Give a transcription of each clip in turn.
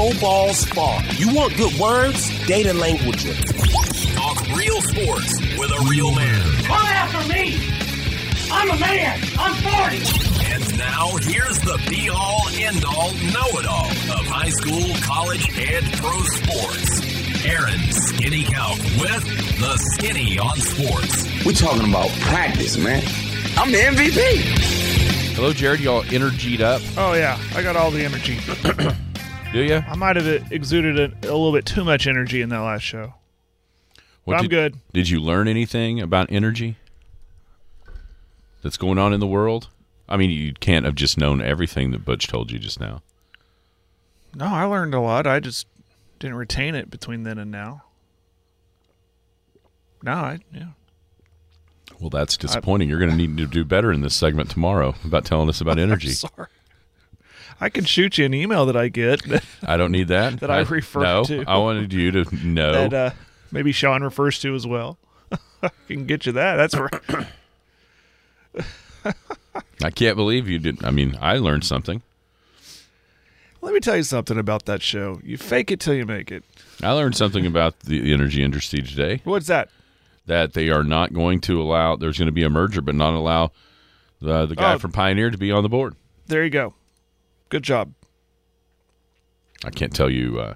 Pro Ball Spark. You want good words? Data languages. Talk real sports with a real man. Come after me! I'm a man! I'm 40! And now, here's the be-all, end-all, know-it-all of high school, college, and pro sports. Aaron Skinny Count with the Skinny on Sports. We're talking about practice, man. I'm the MVP. Hello, Jared. You all energied up? Oh, yeah. I got all the energy. Do you? I might have exuded a little bit too much energy in that last show. But I'm good. Did you learn anything about energy that's going on in the world? I mean, you can't have just known everything that Butch told you just now. No, I learned a lot. I just didn't retain it between then and now. Yeah. Well, that's disappointing. You're going to need to do better in this segment tomorrow about telling us about energy. I'm sorry. I can shoot you an email that I get. I don't need that. That I refer to. No, I wanted you to know. That maybe Sean refers to as well. I can get you that. That's right. I can't believe you didn't. I mean, I learned something. Let me tell you something about that show. You fake it till you make it. I learned something about the energy industry today. What's that? That they are not going to allow, there's going to be a merger, but not allow the guy from Pioneer to be on the board. There you go. Good job. I can't tell you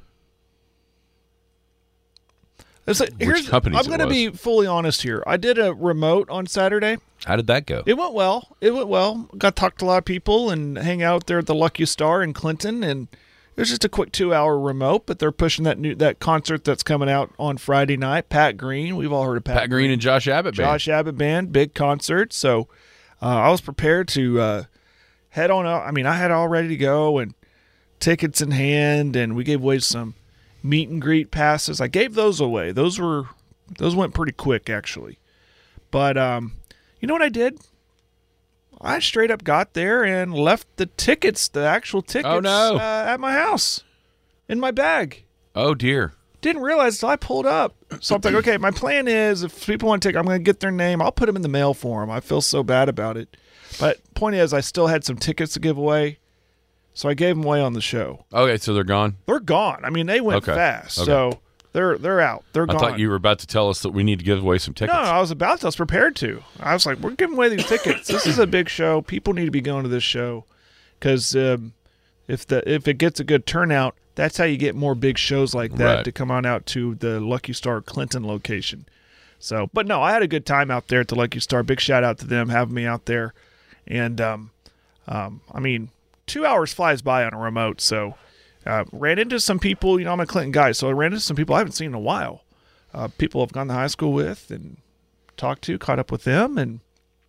which companies I'm going to be fully honest here. I did a remote on Saturday. How did that go? It went well. Got to talk to a lot of people and hang out there at the Lucky Star in Clinton, and it was just a quick 2-hour remote, but they're pushing that concert that's coming out on Friday night. Pat Green. We've all heard of Pat Green and Josh Abbott Band. Josh Abbott Band, big concert. So I was prepared to head on out. I mean, I had it all ready to go and tickets in hand, and we gave away some meet and greet passes. I gave those away. Those went pretty quick, actually. But you know what I did? I straight up got there and left the actual tickets at my house in my bag. Oh, dear. Didn't realize until I pulled up. So I'm like, okay, my plan is if people want to take, I'm going to get their name. I'll put them in the mail for them. I feel so bad about it. But point is, I still had some tickets to give away. So I gave them away on the show. Okay, so they're gone? They're gone. I mean, they went fast. Okay. So they're out. They're gone. I thought you were about to tell us that we need to give away some tickets. No, I was prepared to. I was like, we're giving away these tickets. This is a big show. People need to be going to this show because if it gets a good turnout, that's how you get more big shows like that to come on out to the Lucky Star Clinton location. So, but no, I had a good time out there at the Lucky Star. Big shout out to them having me out there. And, I mean, 2 hours flies by on a remote, so ran into some people. You know, I'm a Clinton guy, so I ran into some people I haven't seen in a while. People I've gone to high school with and talked to, caught up with them, and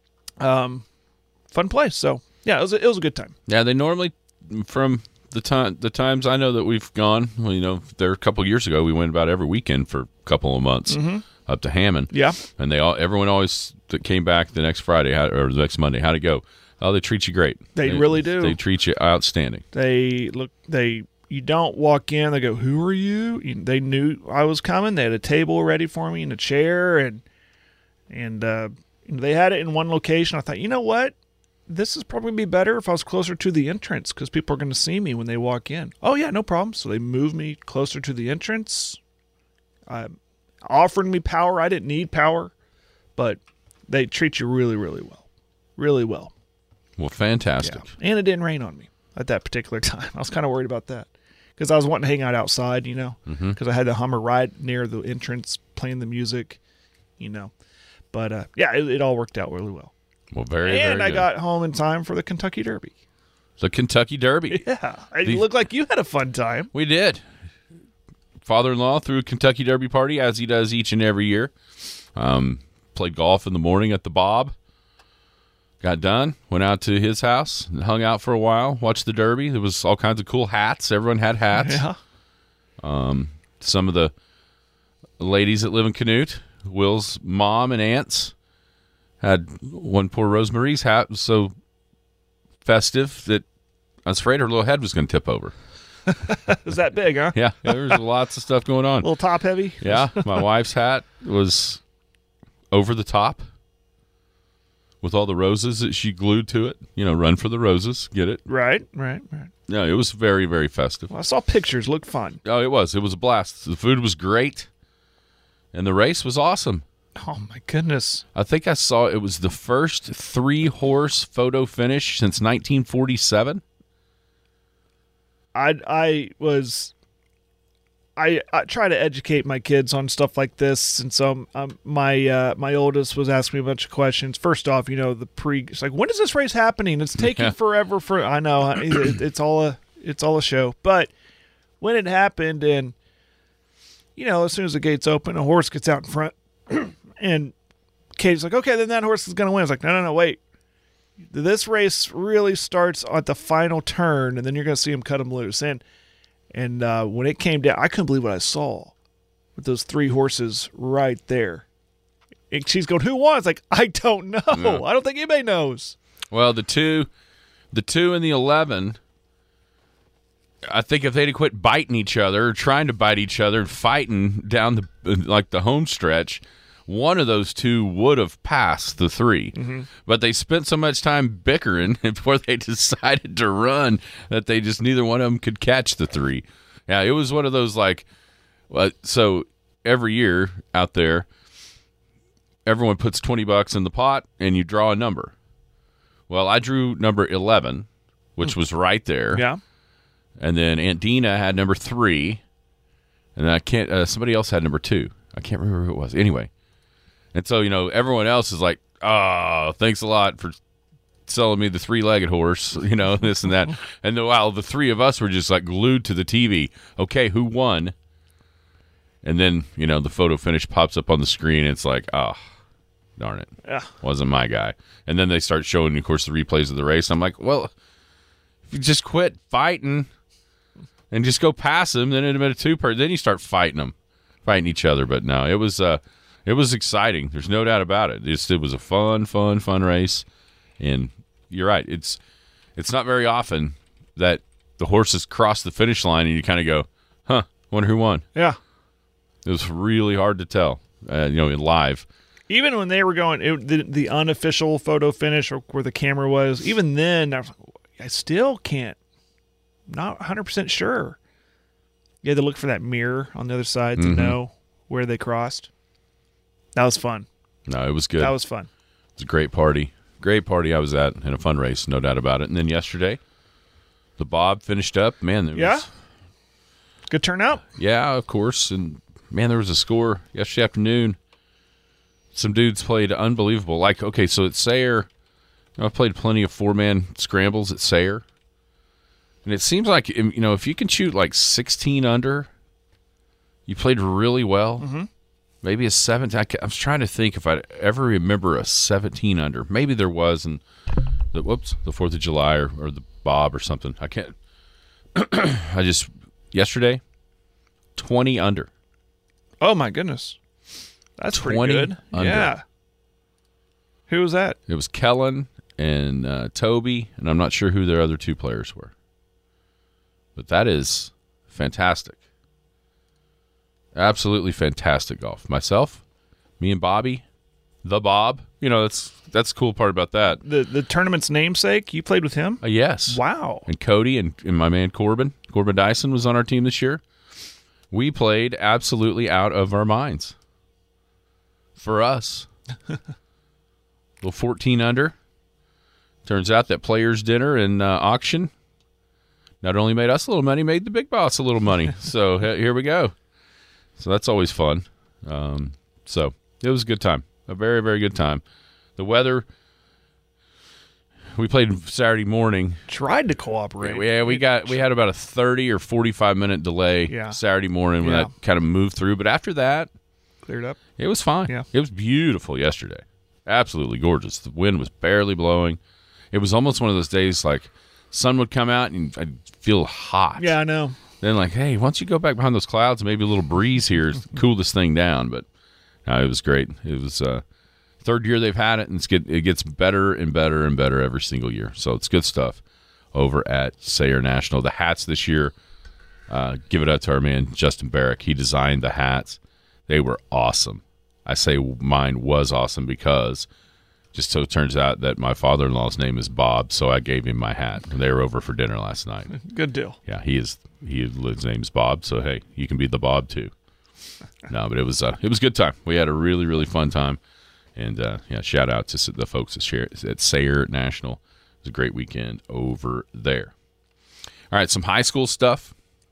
fun place. So, yeah, it was a good time. Yeah, they normally, from the times I know that we've gone, well, you know, there a couple of years ago, we went about every weekend for a couple of months up to Hammond. Yeah. And everyone always that came back the next Friday or the next Monday, how'd it go? Oh, they treat you great. They really do. They treat you outstanding. You don't walk in, they go, who are you? They knew I was coming. They had a table ready for me and a chair, and they had it in one location. I thought, you know what? This is probably be better if I was closer to the entrance because people are going to see me when they walk in. Oh, yeah, no problem. So they moved me closer to the entrance, offered me power. I didn't need power, but they treat you really, really well. Really well. Well, fantastic. Yeah. And it didn't rain on me at that particular time. I was kind of worried about that because I was wanting to hang out outside, you know, because I had the Hummer right near the entrance playing the music, you know. But, yeah, it all worked out really well. Well, very And very I got home in time for the Kentucky Derby. The Kentucky Derby. Yeah. It looked like you had a fun time. We did. Father-in-law threw a Kentucky Derby party, as he does each and every year. Played golf in the morning at the Bob. Got done, went out to his house, and hung out for a while, watched the Derby. There was all kinds of cool hats. Everyone had hats. Yeah. Some of the ladies that live in Canute, Will's mom and aunts, had one poor Rosemarie's hat. It was so festive that I was afraid her little head was going to tip over. Is that big, huh? Yeah, there was lots of stuff going on. A little top heavy? Yeah, my wife's hat was over the top with all the roses that she glued to it. You know, run for the roses. Get it? Right. No, it was very, very festive. Well, I saw pictures. Looked fun. Oh, it was. It was a blast. The food was great, and the race was awesome. Oh, my goodness. I think I saw it was the first 3-horse photo finish since 1947. I try to educate my kids on stuff like this, and so my oldest was asking me a bunch of questions. First off, it's like, when is this race happening? It's taking forever. I know it's all a show, but when it happened, and as soon as the gates open, a horse gets out in front, and Katie's like, okay, then that horse is gonna win. I was like, no, wait. This race really starts at the final turn, and then you're gonna see him cut him loose. And when it came down, I couldn't believe what I saw with those 3 horses right there. And she's going, who won? It's like, I don't know. No. I don't think anybody knows. Well, the two and the 11, I think if they'd quit biting each other, or trying to bite each other and fighting down the home stretch, one of those two would have passed the 3. Mm-hmm. But they spent so much time bickering before they decided to run that they just neither one of them could catch the 3. Yeah, it was one of those so every year out there, everyone puts $20 in the pot and you draw a number. Well, I drew number 11, which was right there. Yeah. And then Aunt Dina had number 3, and somebody else had number 2. I can't remember who it was. Anyway. And so, everyone else is like, oh, thanks a lot for selling me the 3-legged horse, this and that. And while the 3 of us were just like glued to the TV, okay, who won? And then, the photo finish pops up on the screen. And it's like, oh, darn it. Yeah. Wasn't my guy. And then they start showing, of course, the replays of the race. I'm like, well, if you just quit fighting and just go past them, then it'd have been a 2-part. Then you start fighting each other. But no, it was exciting. There's no doubt about it. It was a fun race. And you're right. It's not very often that the horses cross the finish line and you kind of go, wonder who won. Yeah. It was really hard to tell, in live. Even when they were going, the unofficial photo finish or where the camera was, even then, I still can't, not 100% sure. You had to look for that mirror on the other side to know where they crossed. That was fun. No, it was good. That was fun. It was a great party. Great party I was at, and a fun race, no doubt about it. And then yesterday, the Bob finished up. Man, good turnout? Yeah, of course. And, man, there was a score yesterday afternoon. Some dudes played unbelievable. So at Sayre, I've played plenty of 4-man scrambles at Sayre. And it seems like, if you can shoot 16 under, you played really well. Mm-hmm. Maybe a 17. I was trying to think if I ever remember a 17 under. Maybe there was in the 4th of July or the Bob or something. I can't. Yesterday, 20 under. Oh, my goodness. That's pretty good. Under. Yeah. Who was that? It was Kellen and Toby, and I'm not sure who their other 2 players were. But that is fantastic. Absolutely fantastic golf. Myself, me and Bobby, the Bob. That's the cool part about that. The tournament's namesake, you played with him? Yes. Wow. And Cody and my man Corbin Dyson was on our team this year. We played absolutely out of our minds. For us. Little 14 under. Turns out that Players Dinner and auction not only made us a little money, made the big boss a little money. So here we go. So that's always fun. So it was a good time. A very, very good time. The weather, we played Saturday morning. Tried to cooperate. Yeah, we had about a 30 or 45-minute delay Saturday morning when that kind of moved through. But after that, cleared up. It was fine. Yeah. It was beautiful yesterday. Absolutely gorgeous. The wind was barely blowing. It was almost one of those days sun would come out and I'd feel hot. Yeah, I know. Then hey, once you go back behind those clouds, maybe a little breeze here cool this thing down. But no, it was great. It was 3rd year they've had it, and it gets better and better and better every single year. So it's good stuff over at Sayre National. The hats this year, give it up to our man Justin Barrick. He designed the hats. They were awesome. I say mine was awesome because Just so it turns out that my father-in-law's name is Bob, so I gave him my hat. They were over for dinner last night. Good deal. Yeah, his name's Bob, so hey, you can be the Bob too. No, but it was a good time. We had a really, really fun time, and shout out to the folks at Sayre National. It was a great weekend over there. All right, some high school stuff.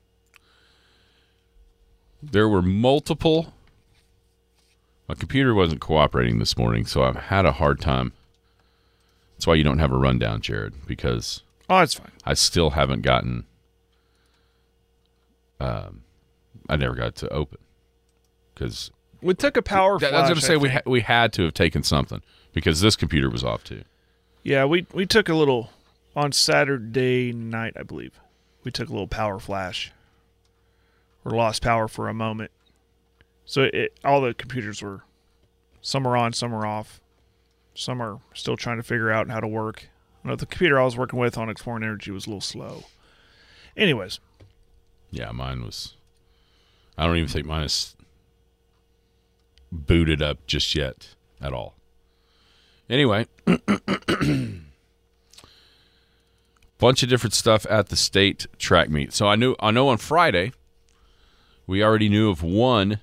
There were multiple. My computer wasn't cooperating this morning, so I've had a hard time. That's why you don't have a rundown, Jared, because it's fine. I still haven't gotten. I never got to open because We took a power flash. I was going to say we had to have taken something because this computer was off too. Yeah, we took a little on Saturday night, I believe. We took a little power flash. Or lost power for a moment. So all the computers were, some are on, some are off. Some are still trying to figure out how to work. The computer I was working with on Exploring Energy was a little slow. Anyways. Yeah, mine was, I don't even think mine is booted up just yet at all. Anyway. Bunch of different stuff at the state track meet. So I know on Friday, we already knew of one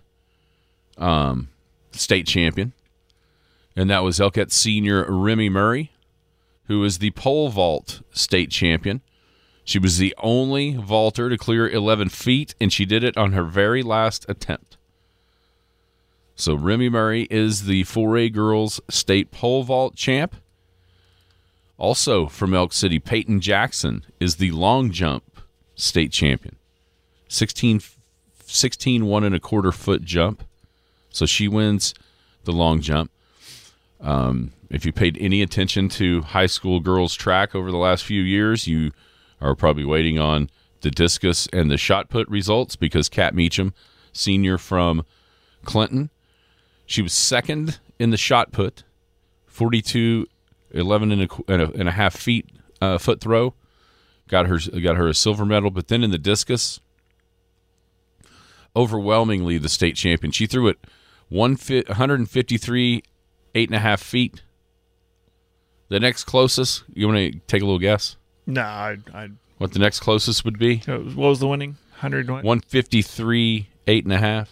state champion, and that was Elkett senior Remy Murray, who is the pole vault state champion. She was the only vaulter to clear 11 feet, and she did it on her very last attempt. So Remy Murray is the 4A girls state pole vault champ. Also from Elk City, Peyton Jackson is the long jump state champion. 16 1.25 foot jump. So she wins the long jump. If you paid any attention to high school girls track over the last few years, you are probably waiting on the discus and the shot put results because Kat Meacham, senior from Clinton, she was second in the shot put, 42 11 and a half feet foot throw, got her a silver medal. But then in the discus, overwhelmingly the state champion. She threw it 153 8.5 feet. The next closest, you want to take a little guess? No, I. What the next closest would be? What was the winning? 153 8.5.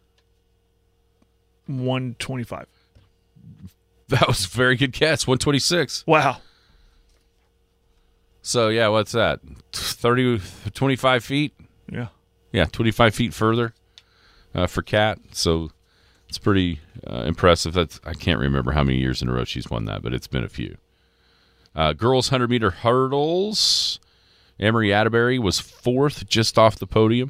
125. That was a very good guess. 126. Wow. So, yeah, what's that? 25 feet? Yeah. Yeah, 25 feet further for Kat. So it's pretty impressive. I can't remember how many years in a row she's won that, but it's been a few. Girls 100-meter hurdles. Emery Atterbury was fourth, just off the podium.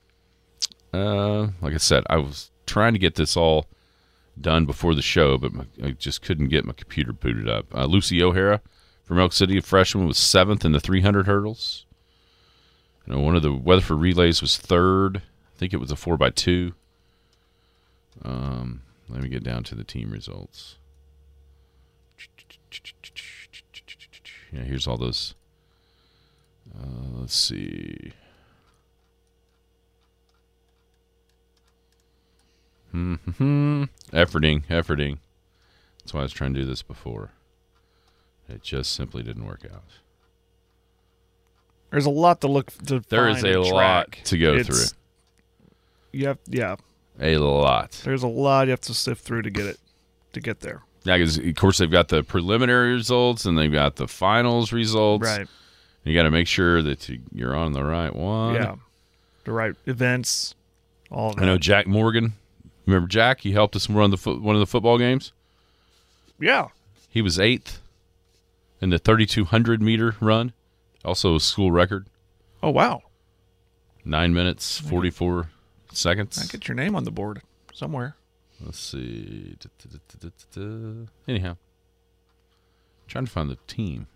Like I said, I was trying to get this all done before the show, but I just couldn't get my computer booted up. Lucy O'Hara from Elk City, a freshman, was seventh in the 300 hurdles. One of the Weatherford relays was third. I think it was a 4x2. Let me get down to the team results. Yeah, here's all those. Let's see. Efforting. That's why I was trying to do this before. It just simply didn't work out. There's a lot to look to. There is a lot to go through. A lot. There's a lot you have to sift through to get there. Yeah, because of course they've got the preliminary results and they've got the finals results. Right. You got to make sure that you're on the right one. Yeah. The right events. All of that. I know Jack Morgan. Remember Jack? He helped us run one of the football games. Yeah. He was 8th in the 3,200 meter run. Also a school record. Oh, wow. 9 minutes, 44 seconds. I get your name on the board somewhere. Let's see. Anyhow. Trying to find the team.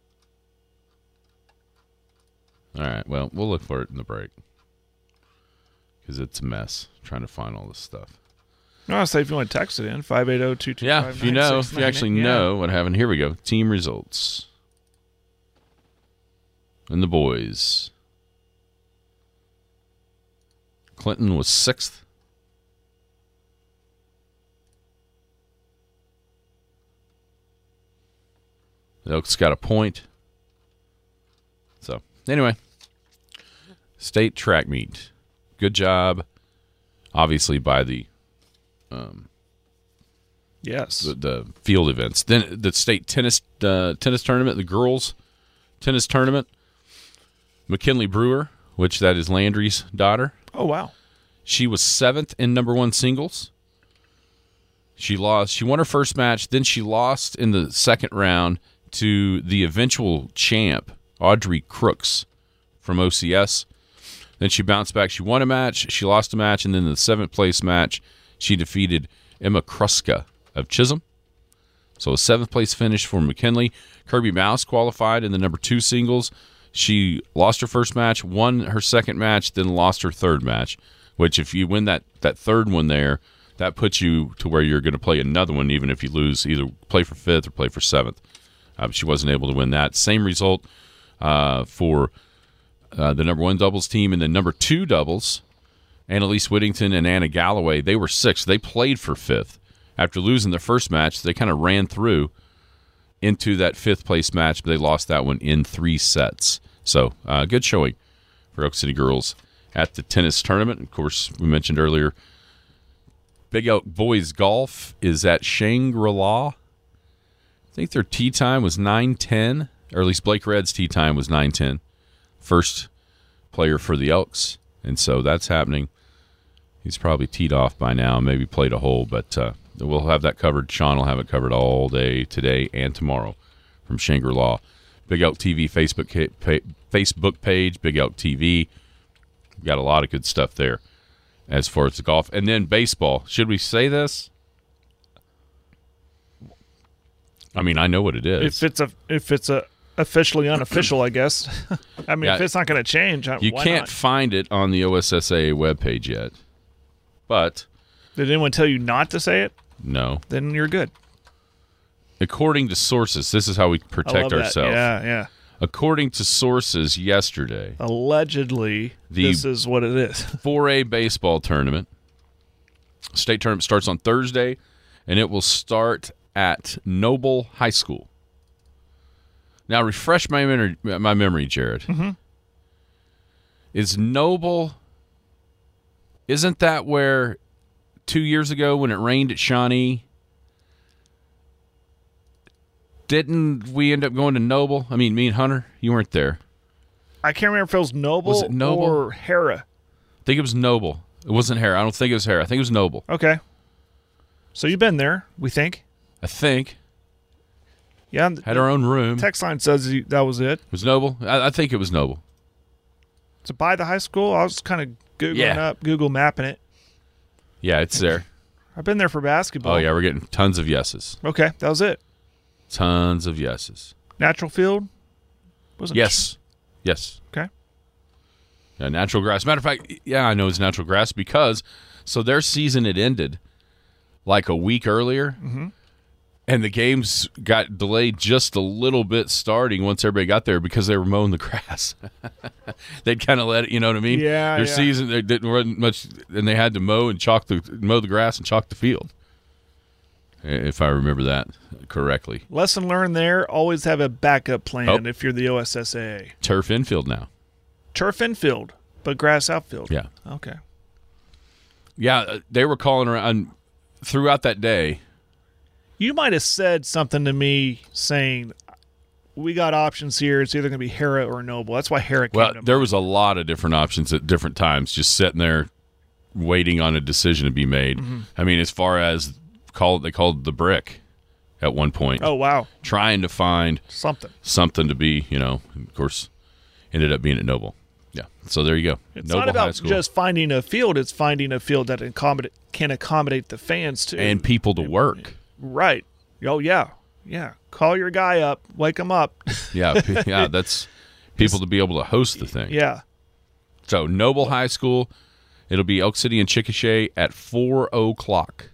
All right. Well, we'll look for it in the break. Because it's a mess trying to find all this stuff. No, I'll say if you want to text it in, 580-225-9698. Yeah, if you actually know what happened. Here we go. Team results. And the boys. Clinton was 6th. The Elks got a point. So, anyway, state track meet. Good job, obviously, by the Yes. the field events. Then the state tennis tournament, the girls tennis tournament. McKinley Brewer, which that is Landry's daughter. Oh, wow. She was 7th in number 1 singles. She lost. She won her first match. Then she lost in the second round to the eventual champ, Audrey Crooks from OCS. Then she bounced back. She won a match. She lost a match. And then in the 7th place match, she defeated Emma Kruska of Chisholm. So a 7th place finish for McKinley. Kirby Mouse qualified in the number 2 singles. She lost her first match, won her second match, then lost her third match, which if you win that third one there, that puts you to where you're going to play another one, even if you lose, either play for 5th or play for 7th. But she wasn't able to win that. Same result for the number 1 doubles team and the number 2 doubles. Annalise Whittington and Anna Galloway, they were 6th. They played for 5th. After losing their first match, they kind of ran through into that 5th place match, but they lost that one in 3 sets. So good showing for Elk City girls at the tennis tournament. Of course, we mentioned earlier, Big Elk boys golf is at Shangri-La. I think their tee time was 9:10, or at least Blake Red's tee time was 9:10. First player for the Elks, and so that's happening. He's probably teed off by now, maybe played a hole, but we'll have that covered. Sean will have it covered all day today and tomorrow from Shangri-La. Big Elk TV Facebook page, Big Elk TV. Got a lot of good stuff there as far as the golf. And then baseball. Should we say this? I mean, I know what it is. If it's a officially unofficial, I guess. I mean, Yeah, if it's not going to change, You why can't not? find it on the OSSAA webpage yet. But, Did anyone tell you not to say it? no. Then you're good. According to sources, this is how we I protect love ourselves. that. Yeah. According to sources yesterday, Allegedly, this is what it is. 4A baseball tournament. State tournament starts on Thursday, and it will start at Noble High School. Now, refresh my memory, Jared. Mm-hmm. Is Noble, isn't that where 2 years ago when it rained at Shawnee, didn't we end up going to Noble? I mean, me and Hunter, you weren't there. I can't remember if it was Noble, Was it Noble? or Hera. I think it was Noble. It wasn't Hera. I don't think it was Hera. I think it was Noble. Okay. So you've been there, we think. I think. Yeah. Had our own room. Text line says that was it. It was Noble? I think it was Noble. So by the high school, I was kind of Googling Google mapping it. Yeah, it's there. I've been there for basketball. Oh, yeah, we're getting tons of yeses. Okay, that was it. Tons of yeses. Natural field? Wasn't Yes. Yes. Okay. Yeah, natural grass. Matter of fact, yeah, I know it's natural grass because their season had ended like a week earlier, and the games got delayed just a little bit starting once everybody got there because they were mowing the grass. They'd kind of let it, you know what I mean? Yeah, Their yeah. season, they didn't run much, and they had to mow the grass and chalk the field, if I remember that correctly. Lesson learned there, always have a backup plan if you're the OSSAA. Turf infield now. Turf infield, but grass outfield. Yeah. Okay. Yeah, they were calling around throughout that day. You might have said something to me saying, we got options here. It's either going to be Hera or Noble. That's why Hera came Well, to there mind. was a lot of different options at different times, just sitting there waiting on a decision to be made. I mean, as far as they called the brick at one point. Oh, wow. Trying to find Something. to be, of course, ended up being at Noble. Yeah. So there you go. It's Noble not High about School. just finding a field. It's finding a field that can accommodate the fans, too. And people to work. Right. Oh, yeah. Yeah. Call your guy up. Wake him up. Yeah. Yeah. That's people to be able to host the thing. Yeah. So Noble High School, it'll be Elk City and Chickasha at 4:00.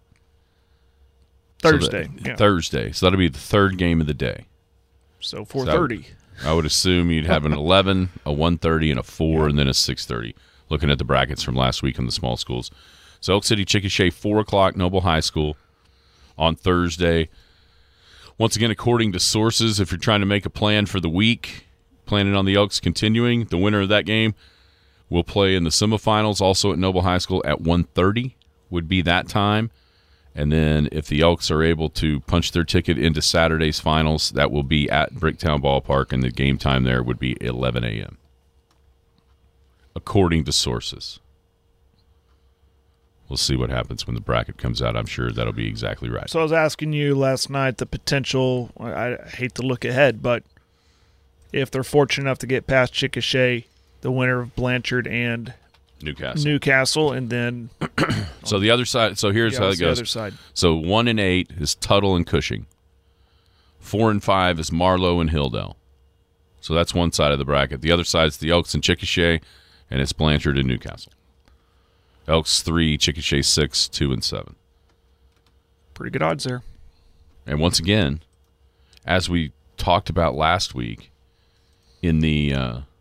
Thursday. Thursday. So that'll be the third game of the day. So 4:30. I would assume you'd have an 11, a 1:30, and a 4, and then a 6:30. Looking at the brackets from last week on the small schools. So Elk City, Chickasha, 4:00, Noble High School on Thursday. Once again, according to sources, if you're trying to make a plan for the week, planning on the Elks continuing, the winner of that game will play in the semifinals, also at Noble High School at 1:30 would be that time. And then if the Elks are able to punch their ticket into Saturday's finals, that will be at Bricktown Ballpark, and the game time there would be 11 a.m., according to sources. We'll see what happens when the bracket comes out. I'm sure that'll be exactly right. So I was asking you last night the potential, I hate to look ahead, but if they're fortunate enough to get past Chickasha, the winner of Blanchard and Newcastle, and then so the other side. So here's how it goes. The other side. So 1 and 8 is Tuttle and Cushing. 4 and 5 is Marlowe and Hilldale. So that's one side of the bracket. The other side is the Elks and Chickasha, and it's Blanchard and Newcastle. Elks 3, Chickasha 6, 2 and 7. Pretty good odds there. And once again, as we talked about last week, in the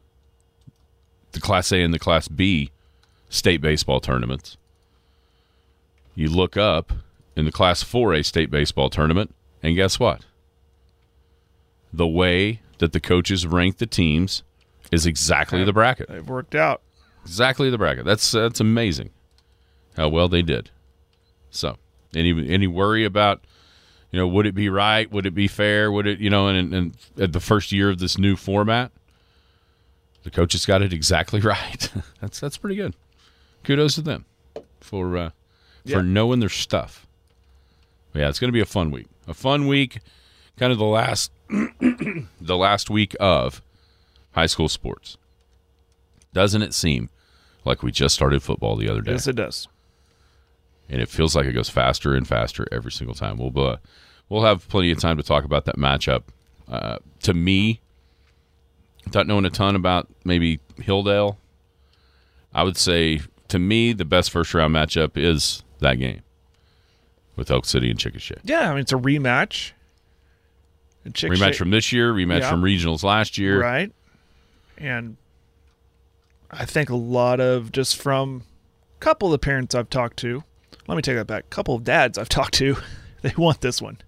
Class A and the Class B state baseball tournaments, you look up in the Class 4A state baseball tournament, and guess what? The way that the coaches rank the teams is exactly the bracket. They've worked out. Exactly the bracket. That's amazing how well they did. So, any worry about, would it be right? Would it be fair? Would it, and at the first year of this new format, the coaches got it exactly right. That's pretty good. Kudos to them for knowing their stuff. But yeah, it's going to be a fun week. A fun week, kind of the last week of high school sports. Doesn't it seem like we just started football the other day? Yes, it does. And it feels like it goes faster and faster every single time. We'll have plenty of time to talk about that matchup. To me, without knowing a ton about maybe Hilldale, I would say, to me, the best first-round matchup is that game with Elk City and Chickasha. Yeah, I mean, it's a rematch. Rematch from this year, rematch from regionals last year. Right. And I think a lot of, just from a couple of the parents I've talked to, let me take that back, a couple of dads I've talked to, they want this one.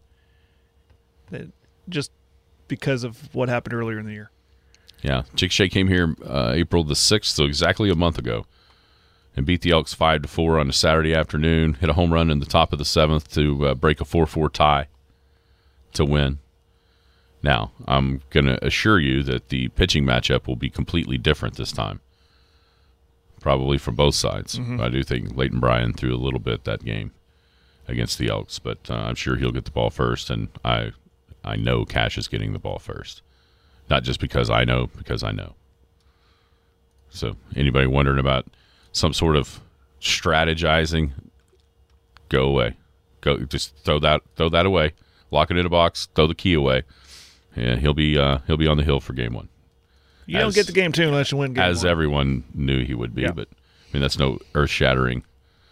Just because of what happened earlier in the year. Yeah, Chickasha came here April the 6th, so exactly a month ago, and beat the Elks 5-4 on a Saturday afternoon, hit a home run in the top of the 7th to break a 4-4 tie to win. Now, I'm going to assure you that the pitching matchup will be completely different this time, probably from both sides. Mm-hmm. I do think Leighton Bryan threw a little bit that game against the Elks, but I'm sure he'll get the ball first, and I know Cash is getting the ball first. Not just because I know, because I know. So anybody wondering about some sort of strategizing, go away. Just throw that away. Lock it in a box, throw the key away. Yeah, he'll be on the hill for game one. You don't get the game 2 unless you win game 1. As everyone knew he would be, but I mean that's no earth-shattering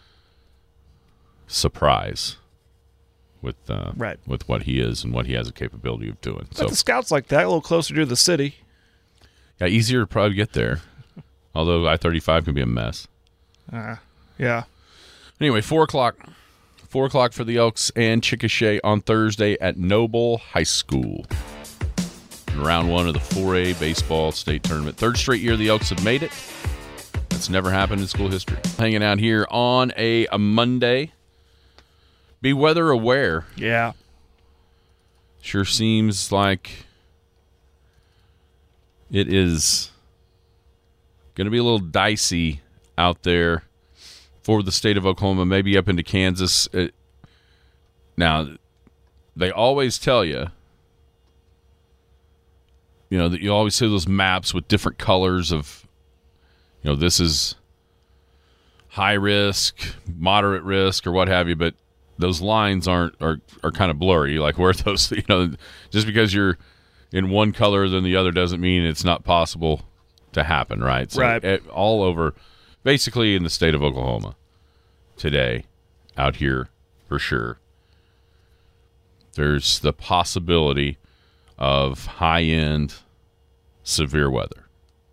surprise with what he is and what he has a capability of doing. But the scouts like that, a little closer to the city. Yeah, easier to probably get there. Although I-35 can be a mess. Yeah. Anyway, 4 o'clock. 4 o'clock for the Elks and Chickasha on Thursday at Noble High School. In round 1 of the 4A baseball state tournament. 3rd straight year the Elks have made it. That's never happened in school history. Hanging out here on a Monday. Be weather aware. Yeah. Sure seems like it is going to be a little dicey out there for the state of Oklahoma, maybe up into Kansas. Now, they always tell you, that you always see those maps with different colors of, this is high risk, moderate risk, or what have you, but those lines are kind of blurry. Like where those, just because you're in one color than the other doesn't mean it's not possible to happen, right? So right. All over, basically in the state of Oklahoma today, out here for sure, there's the possibility of high-end severe weather.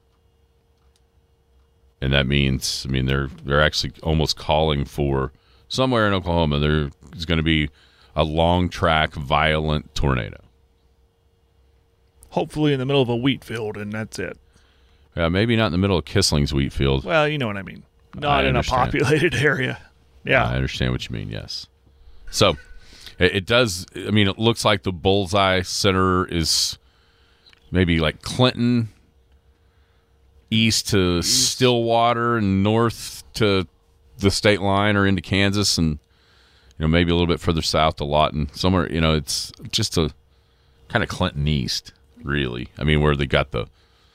And that means, they're actually almost calling for, somewhere in Oklahoma, there is going to be a long track, violent tornado. Hopefully in the middle of a wheat field, and that's it. Maybe not in the middle of Kissling's wheat field. Well, you know what I mean. Not I in a understand. populated area. Yeah. I understand what you mean, yes. So, it does, I mean, it looks like the bullseye center is maybe like Clinton, east to Stillwater, and north to the state line or into Kansas, and maybe a little bit further south to Lawton. Somewhere, it's just a kind of Clinton east, really. I mean, where they got the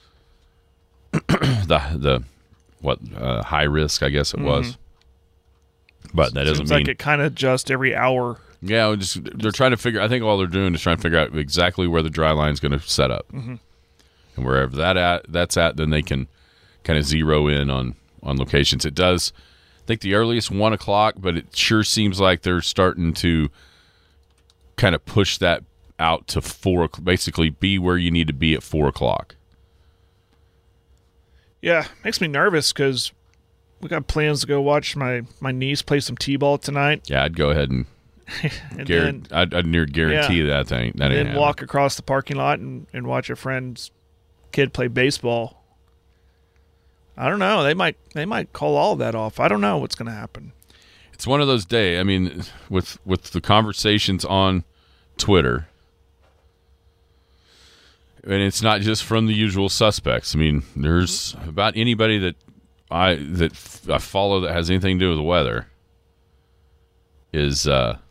high risk, I guess it was. But that doesn't Seems mean like it kind of just every hour. Yeah, they're trying to figure. I think all they're doing is trying to figure out exactly where the dry line is going to set up, and wherever that's at, then they can kind of zero in on locations. It does. I think the earliest 1 o'clock, but it sure seems like they're starting to kind of push that out to 4. Basically, be where you need to be at 4 o'clock. Yeah, makes me nervous because we got plans to go watch my niece play some t-ball tonight. Yeah, I'd go ahead and, then, I'd near guarantee that ain't then happening. walk across the parking lot and watch a friend's kid play baseball. I don't know. They might call all of that off. I don't know what's going to happen. It's one of those days. I mean, with the conversations on Twitter, and it's not just from the usual suspects. I mean, there's about anybody that I follow that has anything to do with the weather is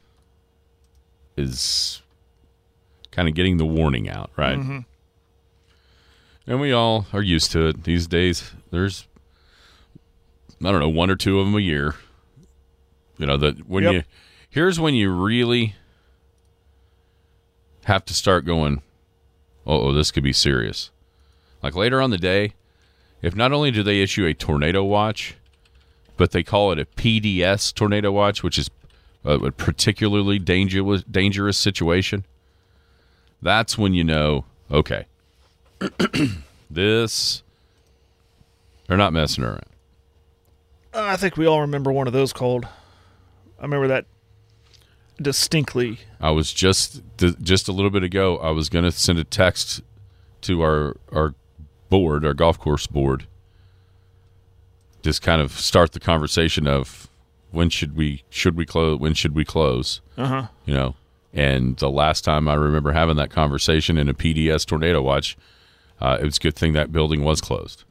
kind of getting the warning out, right? Mm-hmm. And we all are used to it these days. There's, I don't know, 1 or 2 of them a year. That when here's when you really have to start going, this could be serious. Like later on the day, if not only do they issue a tornado watch, but they call it a PDS tornado watch, which is a particularly dangerous situation, that's when you know, okay, they're not messing around. I think we all remember one of those called. I remember that distinctly. I was just a little bit ago, I was going to send a text to our board, our golf course board, just kind of start the conversation of when should we close, when should we close? And the last time I remember having that conversation in a PDS tornado watch, it was a good thing that building was closed.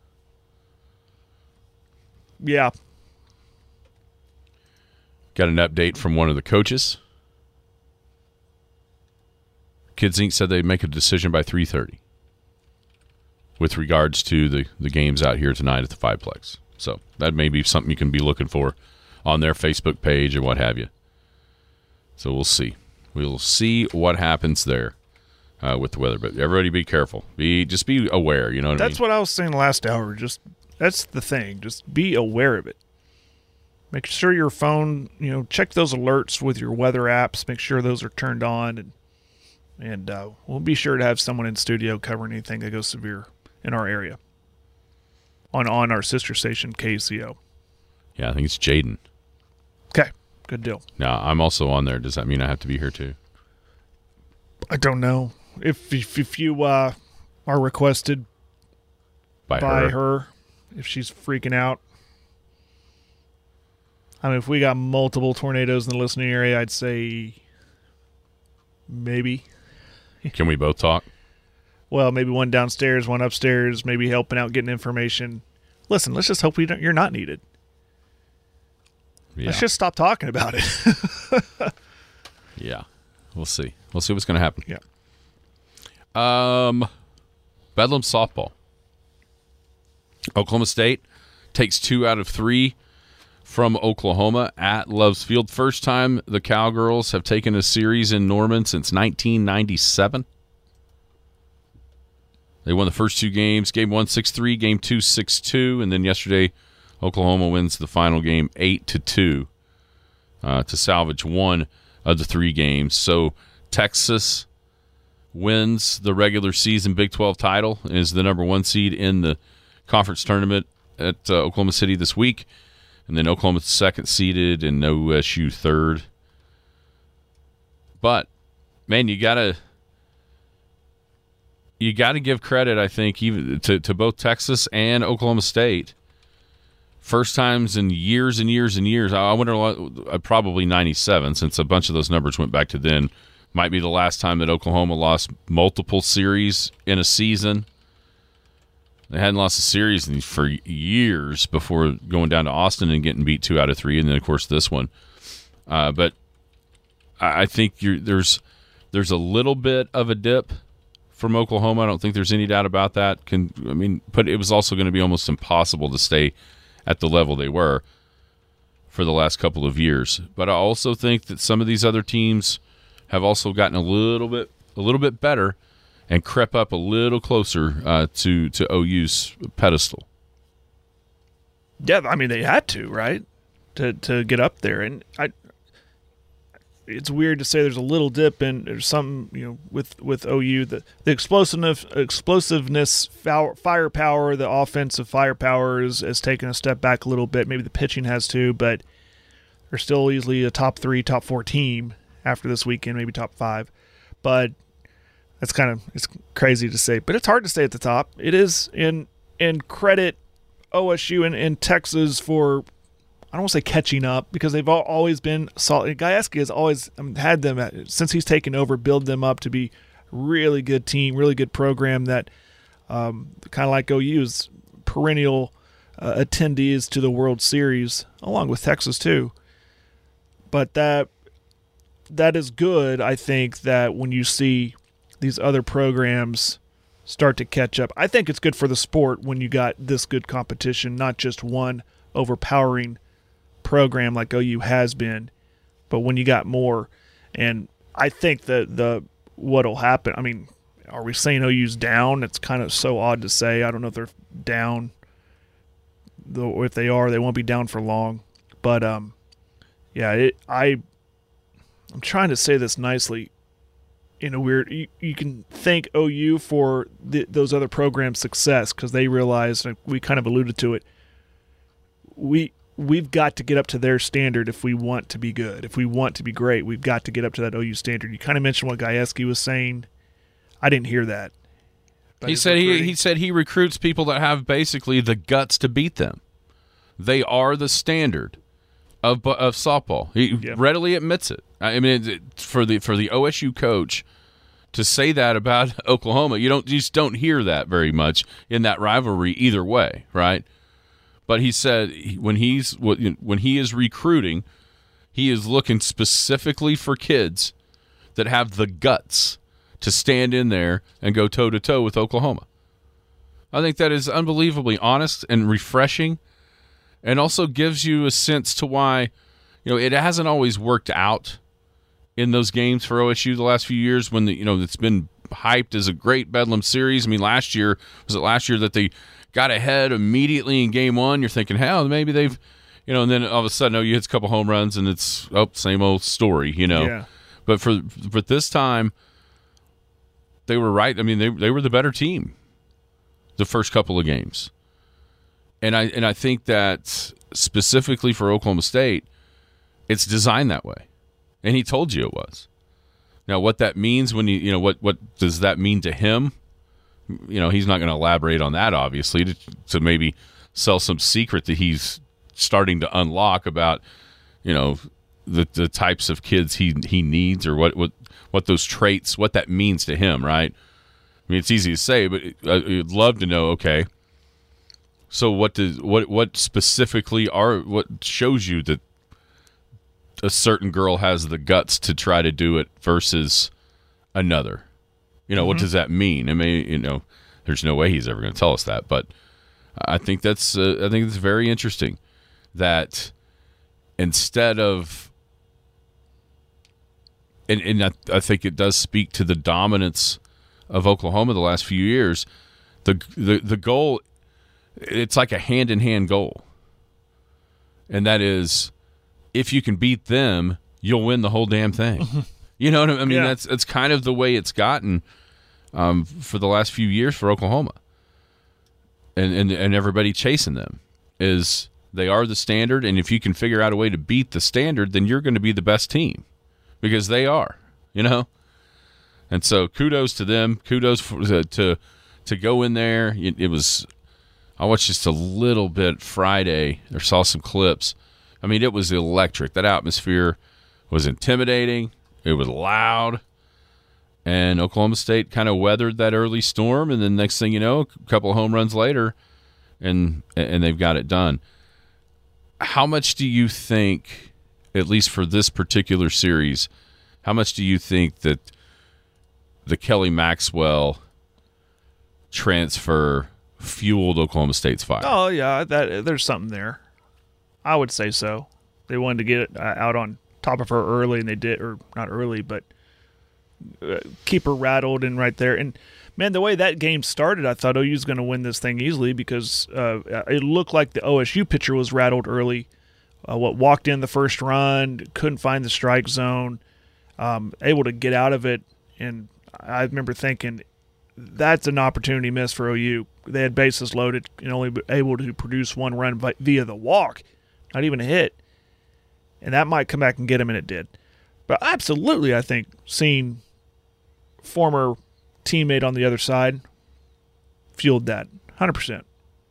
Yeah. Got an update from one of the coaches. Kids Inc. said they'd make a decision by 3:30 with regards to the games out here tonight at the Fiveplex. So that may be something you can be looking for on their Facebook page and what have you. So we'll see. We'll see what happens there with the weather. But everybody be careful. Just be aware. You know what I mean? That's what I was saying last hour. That's the thing. Just be aware of it. Make sure your phone, check those alerts with your weather apps. Make sure those are turned on. And we'll be sure to have someone in studio covering anything that goes severe in our area. On our sister station, KCO. Yeah, I think it's Jaden. Okay, good deal. Now, I'm also on there. Does that mean I have to be here too? I don't know. If you are requested by her, if she's freaking out. I mean, if we got multiple tornadoes in the listening area, I'd say maybe. Can we both talk? Well, maybe one downstairs, one upstairs, maybe helping out, getting information. Listen, let's just hope you're not needed. Yeah. Let's just stop talking about it. Yeah. We'll see. We'll see what's going to happen. Yeah. Bedlam softball. Oklahoma State takes 2 out of 3 from Oklahoma at Loves Field. First time the Cowgirls have taken a series in Norman since 1997. They won the first 2 games. Game 1, 6-3. Game 2, 6-2. And then yesterday, Oklahoma wins the final game 8-2 to salvage 1 of the 3 games. So Texas wins the regular season Big 12 title and is the number 1 seed in the conference tournament at Oklahoma City this week. And then Oklahoma second seeded and OSU third. But man, you gotta give credit, I think, even to both Texas and Oklahoma State. First times in years and years and years. I wonder, probably 97, since a bunch of those numbers went back to then. Might be the last time that Oklahoma lost multiple series in a season. They hadn't lost a series for years before going down to Austin and getting beat 2 out of 3, and then, of course, this one. But I think there's a little bit of a dip from Oklahoma. I don't think there's any doubt about that. But it was also going to be almost impossible to stay at the level they were for the last couple of years. But I also think that some of these other teams have also gotten a little bit better and crept up a little closer to OU's pedestal. Yeah, I mean, they had to, right, to get up there. And it's weird to say there's a little dip in or something, with OU. The explosiveness, firepower, the offensive firepower has taken a step back a little bit. Maybe the pitching has too, but they're still easily a top 3, top 4 team after this weekend, maybe top 5. But it's crazy to say, but it's hard to stay at the top. It is, and credit OSU and Texas for, I don't want to say catching up, because they've always been solid. Gajewski has always had them, since he's taken over, build them up to be really good team, really good program that kind of like OU's perennial attendees to the World Series, along with Texas too. But that is good, I think, that when you see these other programs start to catch up. I think it's good for the sport when you got this good competition, not just one overpowering program like OU has been, but when you got more. And I think that what'll happen, I mean, are we saying OU's down? It's kind of so odd to say. I don't know if they're down, though. If they are, they won't be down for long. But I'm trying to say this nicely in a weird, you can thank OU for those other programs' success, because they realized, and we kind of alluded to it, we've got to get up to their standard if we want to be good. If we want to be great, we've got to get up to that OU standard. You kind of mentioned what Gajewski was saying. I didn't hear that. But he said he recruits people that have basically the guts to beat them. They are the standard of softball. He readily admits it. I mean, for the OSU coach to say that about Oklahoma, you just don't hear that very much in that rivalry either way, right? But he said when he is recruiting, he is looking specifically for kids that have the guts to stand in there and go toe-to-toe with Oklahoma. I think that is unbelievably honest and refreshing, and also gives you a sense to why it hasn't always worked out in those games for OSU the last few years, when it's been hyped as a great Bedlam series. I mean, last year that they got ahead immediately in game 1? You're thinking, hell, maybe they've, and then all of a sudden, you hit a couple home runs and it's same old story, Yeah. But for this time, they were right. I mean, they were the better team the first couple of games, and I think that specifically for Oklahoma State, it's designed that way, and he told you it was. Now, what that means when what does that mean to him? He's not going to elaborate on that, obviously, to maybe sell some secret that he's starting to unlock about, the types of kids he needs, or what those traits, what that means to him, right? I mean, it's easy to say, but I'd love to know, okay, so what specifically what shows you that a certain girl has the guts to try to do it versus another? What does that mean? I mean, there's no way he's ever going to tell us that, but I think it's very interesting that instead of, and I think it does speak to the dominance of Oklahoma the last few years. The goal, it's like a hand-in-hand goal, and that is, if you can beat them, you'll win the whole damn thing. You know what I mean? Yeah. That's kind of the way it's gotten for the last few years for Oklahoma, and everybody chasing them is they are the standard, and if you can figure out a way to beat the standard, then you're going to be the best team, because they are. you know? And so kudos to them. Kudos to go in there. It was – I watched just a little bit Friday or saw some clips. I mean, it was electric. That atmosphere was intimidating. It was loud. And Oklahoma State kind of weathered that early storm, and then next thing you know, a couple of home runs later, and they've got it done. How much do you think, at least for this particular series, how much do you think that the Kelly Maxwell transfer fueled Oklahoma State's fire? Oh, yeah, there's something there. I would say so. They wanted to get it out on top of her early, and they did, or not early, but keep her rattled and right there. And, man, the way that game started, I thought OU was going to win this thing easily because it looked like the OSU pitcher was rattled early. Walked in the first run, couldn't find the strike zone, able to get out of it. And I remember thinking, that's an opportunity missed for OU. They had bases loaded and only able to produce one run via the walk, not even a hit. And that might come back and get him, and it did. But absolutely, I think seeing former teammate on the other side fueled that 100%.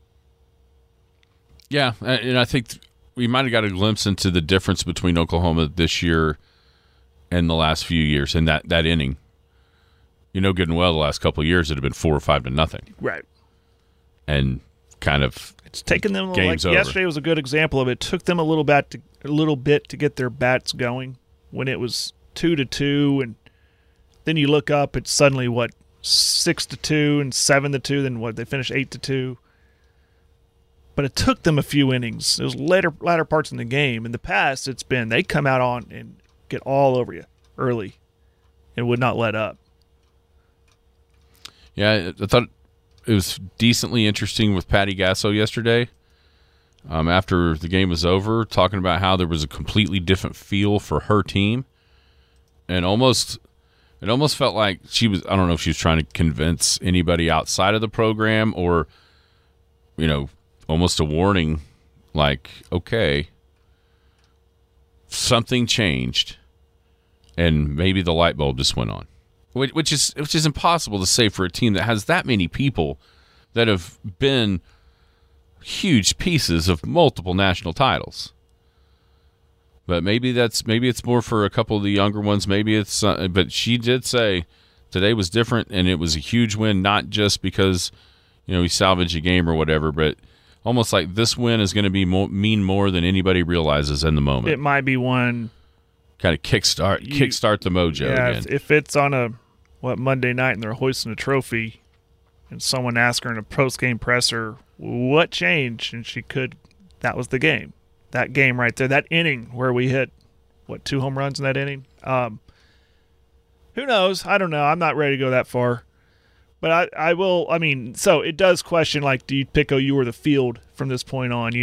Yeah, and I think we might have got a glimpse into the difference between Oklahoma this year and the last few years in that inning. You know good and well the last couple of years it had been 4 or 5-0. Right. And kind of it's taken them game's over. Yesterday was a good example of it. It took them a little bit to get their bats going when it was 2-2, and then you look up, it's suddenly 6-2 and 7-2, then they finished 8-2. But it took them a few innings. It was latter parts in the game. In the past, it's been they come out on and get all over you early and would not let up. Yeah, I thought it was decently interesting with Patty Gasso yesterday. After the game was over, talking about how there was a completely different feel for her team, and it almost felt like she was. I don't know if she was trying to convince anybody outside of the program, or almost a warning, like, okay, something changed, and maybe the light bulb just went on, which is impossible to say for a team that has that many people that have been huge pieces of multiple national titles. But maybe it's more for a couple of the younger ones. Maybe it's but she did say today was different, and it was a huge win, not just because we salvaged a game or whatever, but almost like this win is going to be mean more than anybody realizes in the moment. It might be one kind of kickstart the mojo again. If it's on a Monday night and they're hoisting a trophy, and someone asks her in a post-game presser, what changed? And that was the game. That game right there, that inning where we hit, 2 home runs in that inning? Who knows? I don't know. I'm not ready to go that far. But I will, so it does question, do you pick OU or the field from this point on,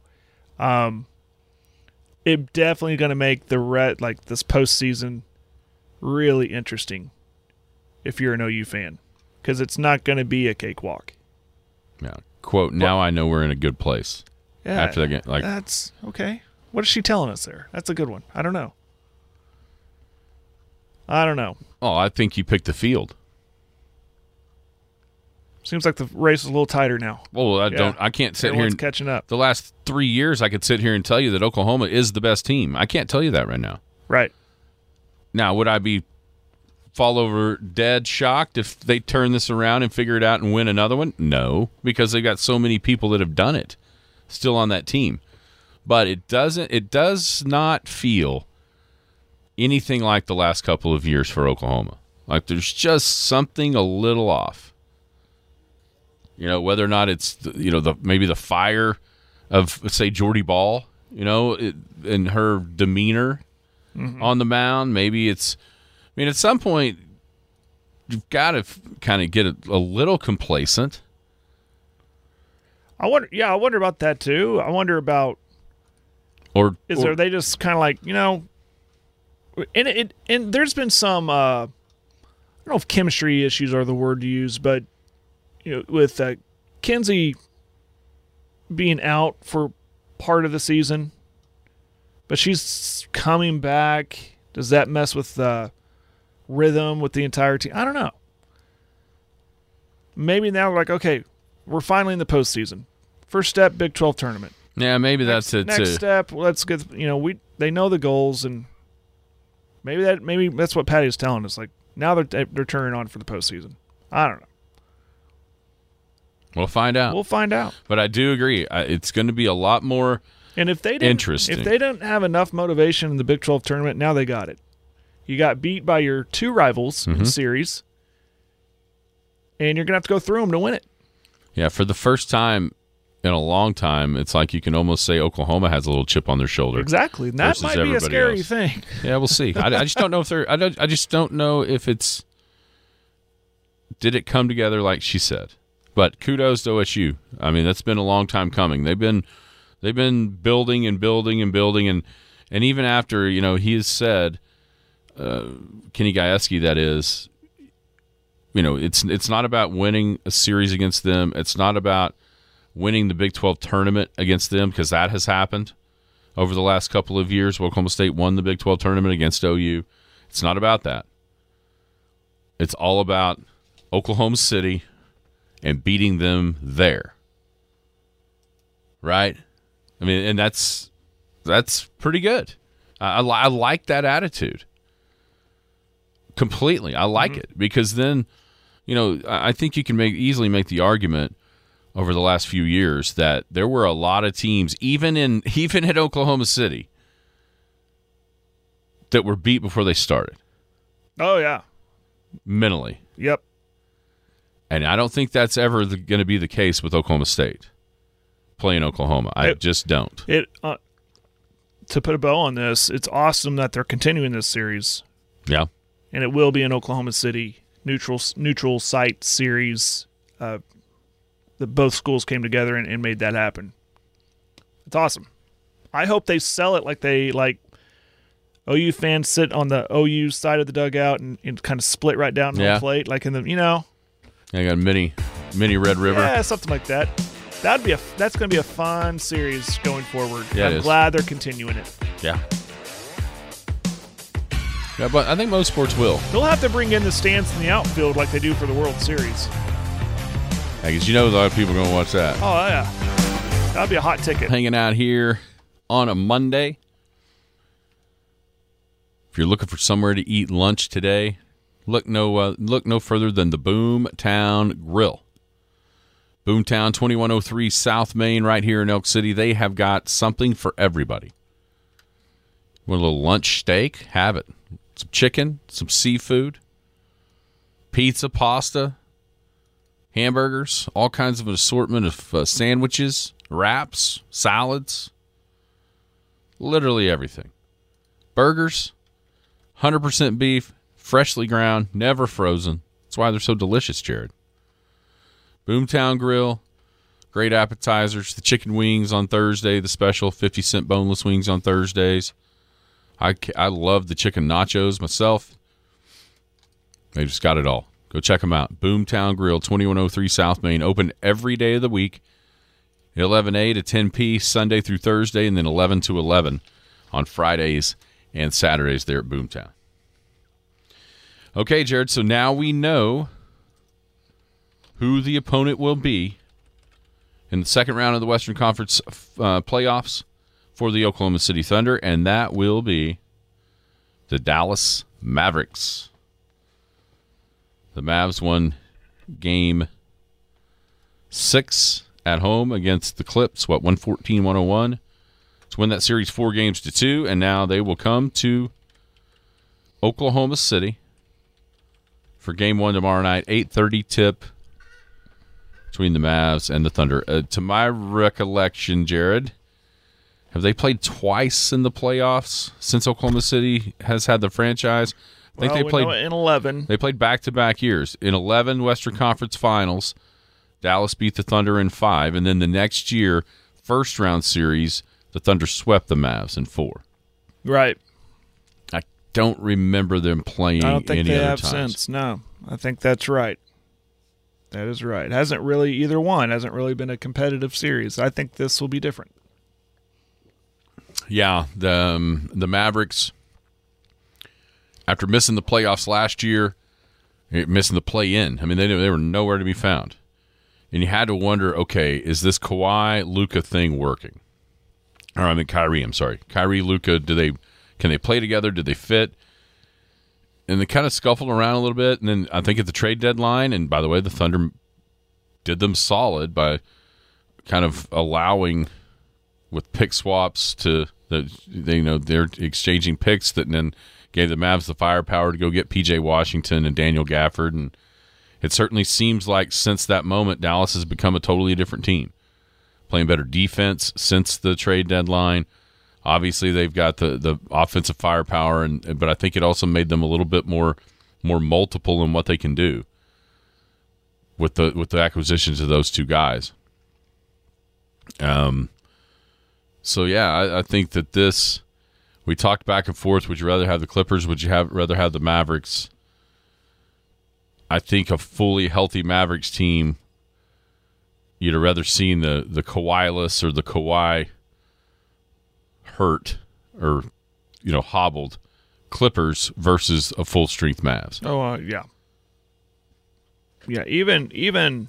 It definitely going to make this postseason really interesting if you're an OU fan, because it's not going to be a cakewalk. Yeah. Quote, now I know we're in a good place. Yeah. After that game. That's okay. What is she telling us there? That's a good one. I don't know. Oh, I think you picked the field. Seems like the race is a little tighter now. Well, I can't sit here and catching up. The last 3 years, I could sit here and tell you that Oklahoma is the best team. I can't tell you that right now. Right. Now, would I be fall over dead shocked if they turn this around and figure it out and win another one? No, because they've got so many people that have done it still on that team. But it does not feel anything like the last couple of years for Oklahoma. Like there's just something a little off. Whether or not it's maybe the fire of, let's say, Jordy Ball, and her demeanor on the mound. Maybe it's, at some point you've got to kind of get a little complacent. I wonder about that too. I wonder about, are they just kind of like, and there's been some, I don't know if chemistry issues are the word to use, but with Kinsey being out for part of the season, but she's coming back. Does that mess with rhythm with the entire team. I don't know. Maybe now we're like, okay, we're finally in the postseason. First step, Big 12 tournament. Yeah, maybe that's it Next too. step, let's get they know the goals, and maybe that's what Patty was telling us. Like now they're turning on for the postseason. I don't know. We'll find out. We'll find out. But I do agree. It's going to be a lot more And if they interesting. if they didn't have enough motivation in the Big 12 tournament, now they got it. You got beat by your two rivals in the series, and you're going to have to go through them to win it. Yeah, for the first time in a long time, it's like you can almost say Oklahoma has a little chip on their shoulder. Exactly. And that versus might be a everybody scary else. thing. Yeah, we'll see. I just don't know if they're. I just don't know if it's. Did it come together like she said? But kudos to OSU. I mean, that's been a long time coming. They've been building and building and building, and even after he has said, Kenny Gajewski, that is, it's not about winning a series against them. It's not about winning the Big 12 tournament against them, because that has happened over the last couple of years. Oklahoma State won the Big 12 tournament against OU. It's not about that. It's all about Oklahoma City and beating them there. Right? I mean, and that's pretty good. I like that attitude completely. I like it, because then, I think you can easily make the argument over the last few years that there were a lot of teams, even at Oklahoma City, that were beat before they started. Oh, yeah. Mentally. Yep. And I don't think that's ever going to be the case with Oklahoma State playing Oklahoma. I just don't. To put a bow on this, it's awesome that they're continuing this series. Yeah. And it will be an Oklahoma City neutral site series. That both schools came together and made that happen. It's awesome. I hope they sell it like OU fans sit on the OU side of the dugout and kind of split right down the plate, like in the I got a mini Red River. Yeah, something like that. That's going to be a fun series going forward. Yeah, I'm glad they're continuing it. Yeah. Yeah, but I think most sports will. They'll have to bring in the stands in the outfield like they do for the World Series. Yeah, because a lot of people are going to watch that. Oh, yeah. That'd be a hot ticket. Hanging out here on a Monday. If you're looking for somewhere to eat lunch today, look no further than the Boomtown Grill. Boomtown, 2103 South Main, right here in Elk City. They have got something for everybody. Want a little lunch steak? Have it. Some chicken, some seafood, pizza, pasta, hamburgers, all kinds of an assortment of sandwiches, wraps, salads, literally everything. Burgers, 100% beef, freshly ground, never frozen. That's why they're so delicious, Jared. Boomtown Grill, great appetizers. The chicken wings on Thursday, the special 50-cent boneless wings on Thursdays. I love the chicken nachos myself. They just got it all. Go check them out. Boomtown Grill, 2103 South Main. Open every day of the week, 11 a to 10 p, Sunday through Thursday, and then 11 to 11 on Fridays and Saturdays there at Boomtown. Okay, Jared, so now we know who the opponent will be in the second round of the Western Conference playoffs for the Oklahoma City Thunder, and that will be the Dallas Mavericks. The Mavs won Game 6 at home against the Clips, 114-101. To win that series 4-2, and now they will come to Oklahoma City for Game 1 tomorrow night, 8:30 tip between the Mavs and the Thunder. To my recollection, Jared, have they played twice in the playoffs since Oklahoma City has had the franchise? I think they played in 11. They played back-to-back years. In 11 Western Conference Finals, Dallas beat the Thunder in 5, and then the next year, first-round series, the Thunder swept the Mavs in 4. Right. I don't remember them playing I don't think any they other have times. since. No, I think that's right. That is right. Hasn't really been a competitive series. I think this will be different. Yeah, the Mavericks after missing the playoffs last year, missing the play-in. I mean, they were nowhere to be found. And you had to wonder, okay, is this Kawhi Luka thing working? Or I mean Kyrie, I'm sorry. Kyrie, Luka, can they play together? Do they fit? And they kind of scuffled around a little bit. And then I think at the trade deadline, and by the way, the Thunder did them solid by kind of allowing with pick swaps they're exchanging picks that then gave the Mavs the firepower to go get P.J. Washington and Daniel Gafford. And it certainly seems like since that moment, Dallas has become a totally different team, playing better defense since the trade deadline. Obviously, they've got the offensive firepower, but I think it also made them a little bit more multiple in what they can do with the acquisitions of those two guys. So yeah, I think that this. We talked back and forth. Would you rather have the Clippers? Would you rather have the Mavericks? I think a fully healthy Mavericks team, you'd have rather seen the Kawhi-less or the Kawhi hurt or hobbled Clippers versus a full strength Mavs. Oh yeah, yeah. Even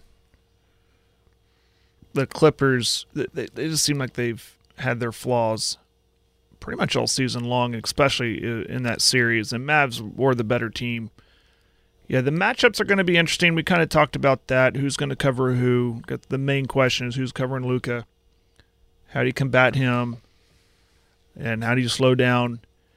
the Clippers, they just seem like they've had their flaws pretty much all season long, especially in that series. And Mavs were the better team. Yeah, the matchups are going to be interesting. We kind of talked about that. Who's going to cover who? The main question is who's covering Luka. How do you combat him? And how do you slow down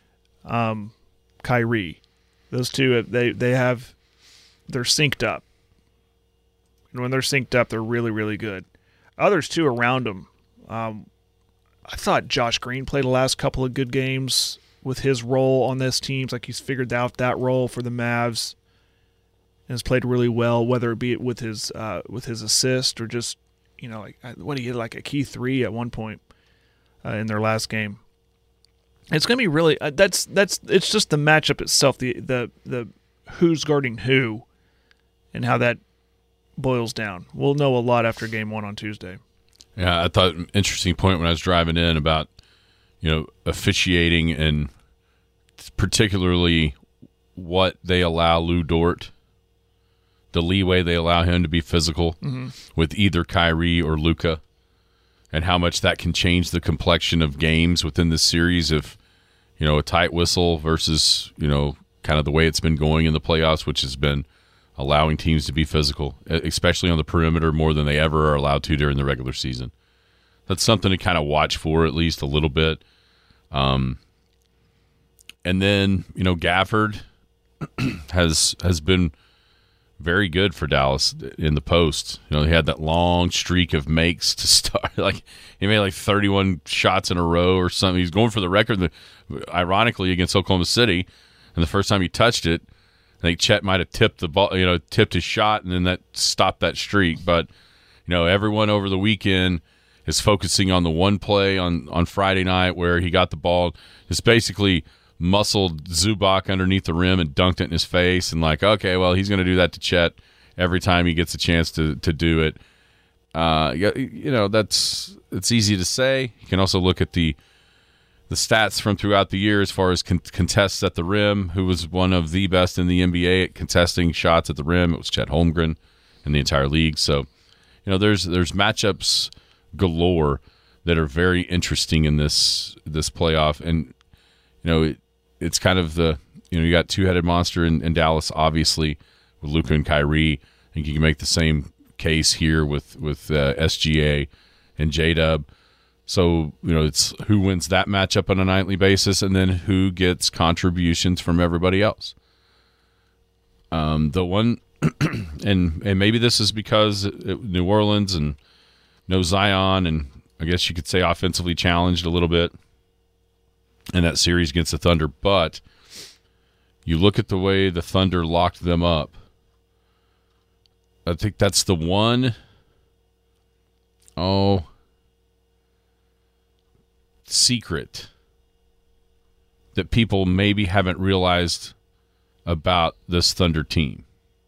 Kyrie? Those two, they're synced up. And when they're synced up, they're really, really good. Others, too, around them. I thought Josh Green played the last couple of good games with his role on this team. It's like he's figured out that role for the Mavs and has played really well, whether it be with his assist or just, what he hit like a key three at one point in their last game. It's going to be really it's just the matchup itself, the who's guarding who, and how that boils down. We'll know a lot after Game 1 on Tuesday. Yeah, I thought an interesting point when I was driving in about, officiating and particularly what they allow Lou Dort, the leeway they allow him to be physical with either Kyrie or Luka, and how much that can change the complexion of games within the series of, a tight whistle versus, kind of the way it's been going in the playoffs, which has been allowing teams to be physical, especially on the perimeter, more than they ever are allowed to during the regular season. That's something to kind of watch for, at least a little bit. And then, Gafford has been very good for Dallas in the post. He had that long streak of makes to start. Like he made like 31 shots in a row or something. He's going for the record, ironically, against Oklahoma City. And the first time he touched it, I think Chet might have tipped the ball, tipped his shot, and then that stopped that streak. But, everyone over the weekend is focusing on the one play on Friday night where he got the ball, just basically muscled Zubac underneath the rim and dunked it in his face. And like, okay, well, he's going to do that to Chet every time he gets a chance to do it. It's easy to say. You can also look at the stats from throughout the year as far as contests at the rim. Who was one of the best in the NBA at contesting shots at the rim? It was Chet Holmgren in the entire league. So, there's matchups galore that are very interesting in this playoff. And, it's kind of you got two-headed monster in Dallas, obviously, with Luka and Kyrie. I think you can make the same case here with SGA and J-Dub. So, it's who wins that matchup on a nightly basis and then who gets contributions from everybody else. The one, and maybe this is because New Orleans and no Zion, and I guess you could say offensively challenged a little bit in that series against the Thunder, but you look at the way the Thunder locked them up. I think that's the one secret that people maybe haven't realized about this Thunder team.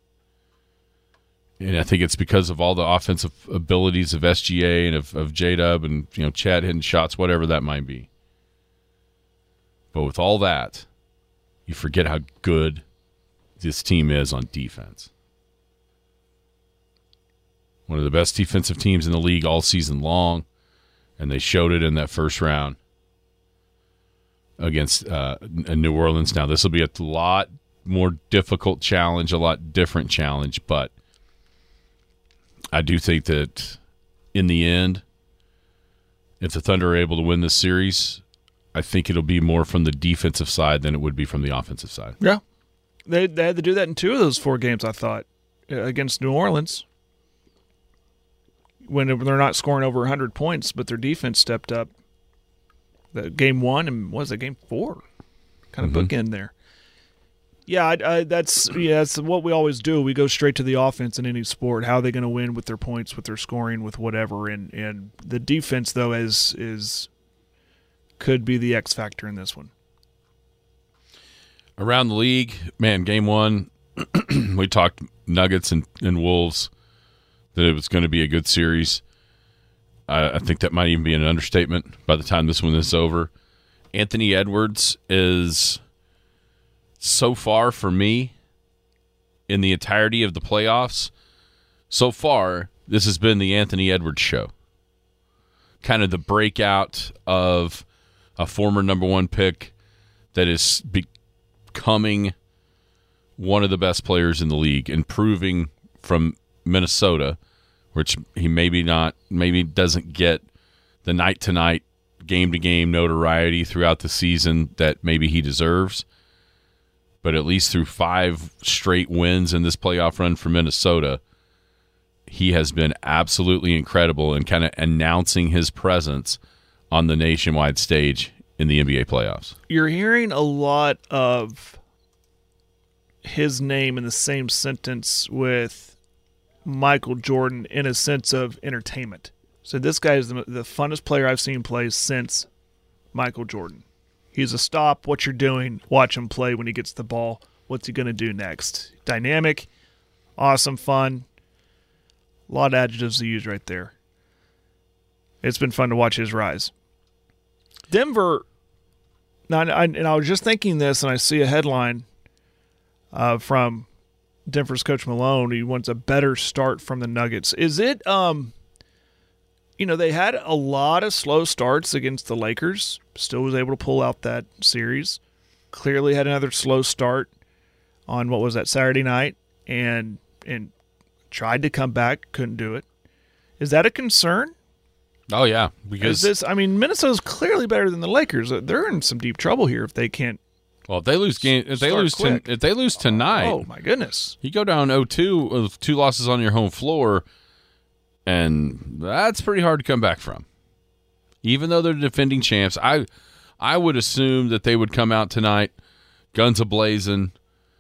And I think it's because of all the offensive abilities of SGA and of J-Dub and Chad hitting shots, whatever that might be. But with all that, you forget how good this team is on defense. One of the best defensive teams in the league all season long, and they showed it in that first round against New Orleans. Now, this will be a lot more difficult challenge, a lot different challenge, but I do think that in the end, if the Thunder are able to win this series, I think it'll be more from the defensive side than it would be from the offensive side. Yeah. They had to do that in 2 of those 4 games, I thought, against New Orleans, when they're not scoring over 100 points, but their defense stepped up. Game 1 and what was it, game 4? Kind of bookend there. Yeah, that's what we always do. We go straight to the offense in any sport. How are they going to win with their points, with their scoring, with whatever? And the defense, though, could be the X factor in this one. Around the league, man, game 1, we talked Nuggets and Wolves, that it was going to be a good series. I think that might even be an understatement by the time this one is over. Anthony Edwards is so far for me in the entirety of the playoffs. So far, this has been the Anthony Edwards show. Kind of the breakout of a former number 1 pick that is becoming one of the best players in the league, and proving from Minnesota, which he maybe doesn't get the night-to-night, game-to-game notoriety throughout the season that maybe he deserves. But at least through 5 straight wins in this playoff run for Minnesota, he has been absolutely incredible in kind of announcing his presence on the nationwide stage in the NBA playoffs. You're hearing a lot of his name in the same sentence with Michael Jordan in a sense of entertainment. So this guy is the funnest player I've seen play since Michael Jordan. He's a stop. What you're doing, watch him play when he gets the ball. What's he going to do next? Dynamic, awesome, fun. A lot of adjectives to use right there. It's been fun to watch his rise. Denver, and I was just thinking this, and I see a headline from Denver's Coach Malone. He wants a better start from the Nuggets. Is it, they had a lot of slow starts against the Lakers. Still was able to pull out that series. Clearly had another slow start on, what was that, Saturday night, and tried to come back, couldn't do it. Is that a concern? Oh, yeah. Because Minnesota's clearly better than the Lakers. They're in some deep trouble here if they can't. Well, if they lose tonight, oh my goodness, you go down 0-2 with 2 losses on your home floor, and that's pretty hard to come back from. Even though they're defending champs, I would assume that they would come out tonight, guns a-blazing,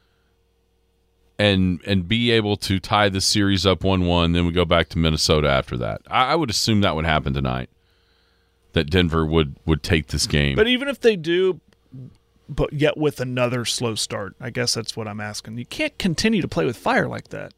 and be able to tie the series up 1-1. Then we go back to Minnesota after that. I would assume that would happen tonight. That Denver would take this game. But even if they do, but yet with another slow start, I guess that's what I'm asking. You can't continue to play with fire like that.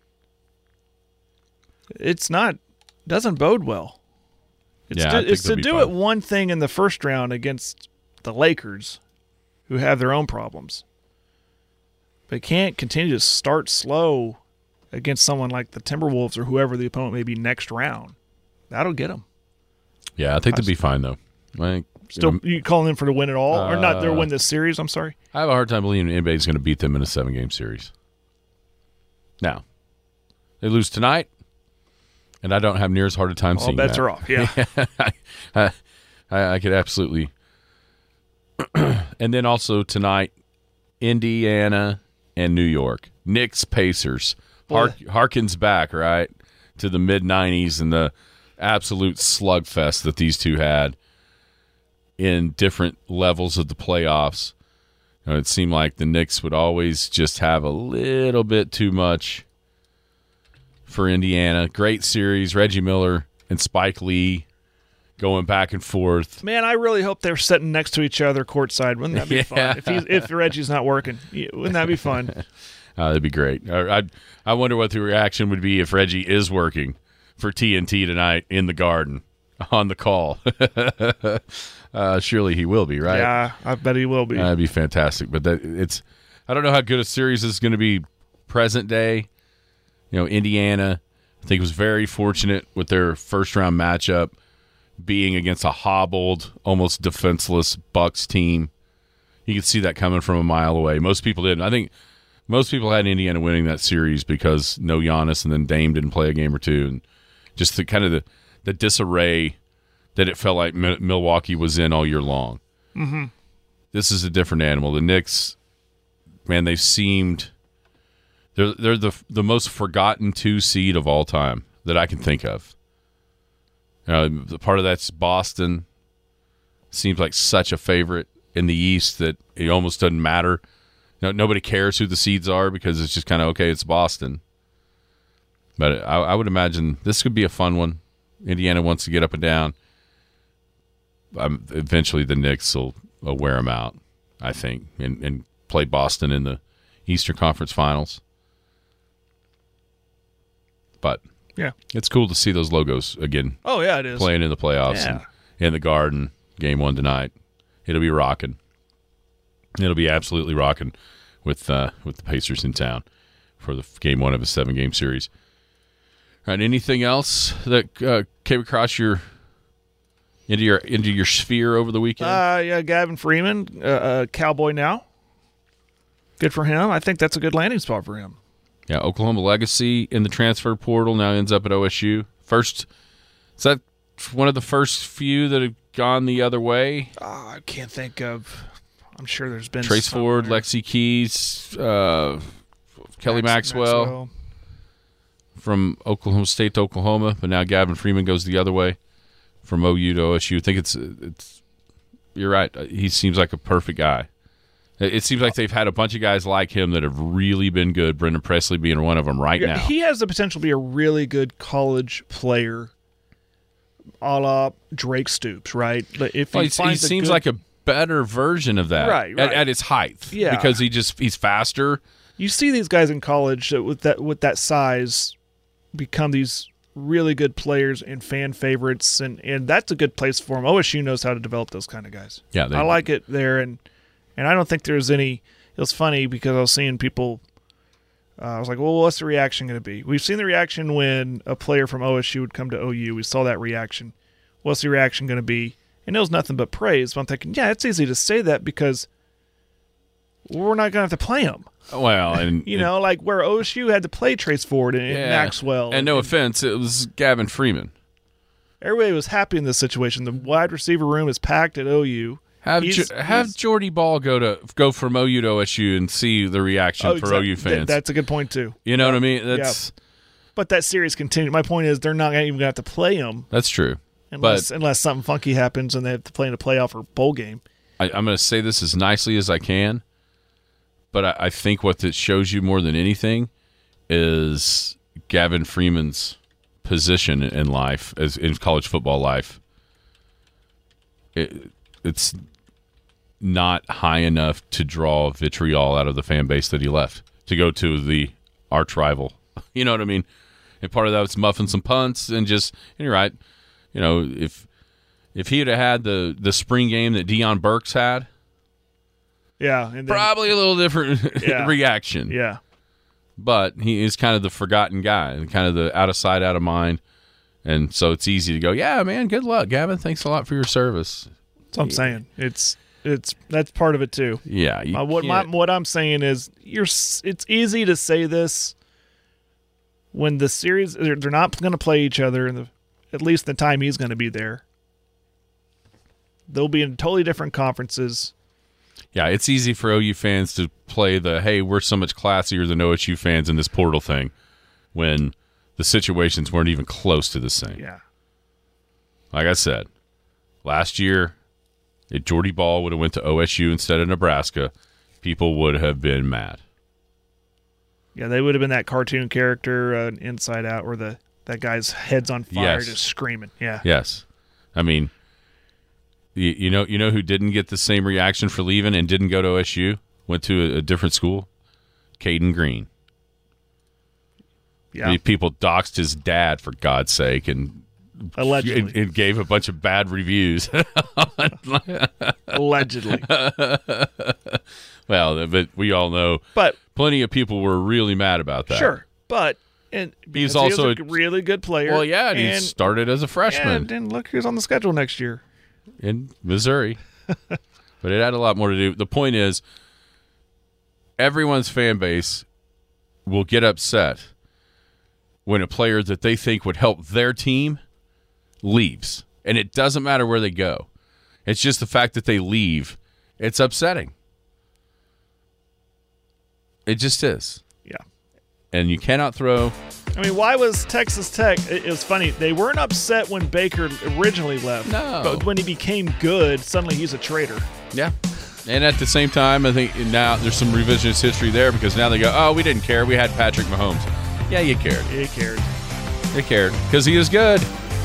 Doesn't bode well. It's to do it one thing in the first round against the Lakers, who have their own problems. They can't continue to start slow against someone like the Timberwolves or whoever the opponent may be next round. That'll get them. Yeah, I think they'll be fine, though. You calling them for to win it all? Or not, they'll win this series, I'm sorry? I have a hard time believing anybody's going to beat them in a 7-game series. Now, they lose tonight, and I don't have near as hard a time seeing that. All bets are off, yeah. I could absolutely. And then also tonight, Indiana and New York. Knicks, Pacers. Harkens back, right, to the mid-'90s and the absolute slugfest that these two had in different levels of the playoffs. It seemed like the Knicks would always just have a little bit too much for Indiana. Great series. Reggie Miller and Spike Lee going back and forth. Man, I really hope they're sitting next to each other courtside. Wouldn't that be fun? If Reggie's not working, wouldn't that be fun? That'd be great. I wonder what the reaction would be if Reggie is working for TNT tonight in the Garden. on the call. Surely he will be, right? Yeah, I bet he will be. That'd be fantastic. But I don't know how good a series is going to be present day. Indiana, I think, was very fortunate with their first-round matchup being against a hobbled, almost defenseless Bucks team. You could see that coming from a mile away. Most people didn't. I think most people had Indiana winning that series because no Giannis, and then Dame didn't play a game or two, and just the disarray that it felt like Milwaukee was in all year long. Mm-hmm. This is a different animal. The Knicks, man, they've seemed they're the most forgotten 2 seed of all time that I can think of. The part of that's Boston. Seems like such a favorite in the East that it almost doesn't matter. Nobody cares who the seeds are because it's just kind of, okay, it's Boston. But I would imagine this could be a fun one. Indiana wants to get up and down. Eventually the Knicks will wear them out, I think, and play Boston in the Eastern Conference Finals. But yeah, it's cool to see those logos again. Oh, yeah, it is. Playing in the playoffs Yeah. and in the Garden, Game 1 tonight. It'll be rocking. It'll be absolutely rocking with the Pacers in town for the Game 1 of a 7-game series. All right, anything else that came across into your sphere over the weekend? Yeah, Gavin Freeman, Cowboy now. Good for him. I think that's a good landing spot for him. Yeah, Oklahoma legacy in the transfer portal, now ends up at OSU. Is that one of the first few that have gone the other way? I can't think of. I'm sure there's been Trace some Ford, there. Lexi Keys, Kelly Maxwell from Oklahoma State to Oklahoma, but now Gavin Freeman goes the other way from OU to OSU. I think it's. You're right. He seems like a perfect guy. It seems like they've had a bunch of guys like him that have really been good, Brendan Presley being one of them right now. He has the potential to be a really good college player, a la Drake Stoops, right? If he seems like a better version of that right. At his height. Yeah. Because he's faster. You see these guys in college that with that size become these really good players and fan favorites, and that's a good place for them. OSU knows how to develop those kind of guys. Yeah, I like it there, and I don't think there's any. It was funny because I was seeing people. I was like, well, what's the reaction going to be? We've seen the reaction when a player from OSU would come to OU. We saw that reaction. What's the reaction going to be? And it was nothing but praise. But I'm thinking, yeah, it's easy to say that because we're not going to have to play them. Well, and like where OSU had to play Trace Ford and Maxwell. And no offense, it was Gavin Freeman. Everybody was happy in this situation. The wide receiver room is packed at OU. Have Jordy Ball go from OU to OSU and see the reaction for OU fans. That's a good point too. You know what I mean? That's. But that series continued. My point is, they're not even going to have to play them. That's true. Unless something funky happens and they have to play in a playoff or bowl game. I'm going to say this as nicely as I can, but I think what it shows you more than anything is Gavin Freeman's position in life, as in college football life. It's not high enough to draw vitriol out of the fan base that he left to go to the arch rival. You know what I mean? And part of that was muffing some punts and you're right. If he had had the spring game that Deion Burks had, and probably a little different reaction. Yeah. But he is kind of the forgotten guy, kind of the out of sight, out of mind. And so it's easy to go, yeah, man, good luck, Gavin. Thanks a lot for your service. That's what I'm saying. That's part of it too. Yeah. What I'm saying is it's easy to say this when the series they're not going to play each other at least the time he's going to be there. They'll be in totally different conferences. Yeah, it's easy for OU fans to play hey, we're so much classier than OSU fans in this portal thing when the situations weren't even close to the same. Yeah. Like I said, last year, if Jordy Ball would have went to OSU instead of Nebraska, people would have been mad. Yeah, they would have been that cartoon character Inside Out where that guy's head's on fire just screaming. Yeah. Yes. I mean, you know who didn't get the same reaction for leaving and didn't go to OSU? Went to a different school? Caden Green. Yeah. People doxed his dad, for God's sake, and Allegedly. It gave a bunch of bad reviews. Allegedly. Well, but we all know. But plenty of people were really mad about that. sure, but he's also a really good player. Well, yeah, and he started as a freshman. And look who's on the schedule next year in Missouri. But it had a lot more to do. The point is, everyone's fan base will get upset when a player that they think would help their team leaves. And it doesn't matter where they go. It's just the fact that they leave. It's upsetting. It just is. Yeah. And you cannot throw... I mean, why was Texas Tech... It was funny. They weren't upset when Baker originally left. No. But when he became good, suddenly he's a traitor. Yeah. And at the same time, I think now there's some revisionist history there because now they go, oh, we didn't care. We had Patrick Mahomes. Yeah, you cared. You cared. You cared because he is good.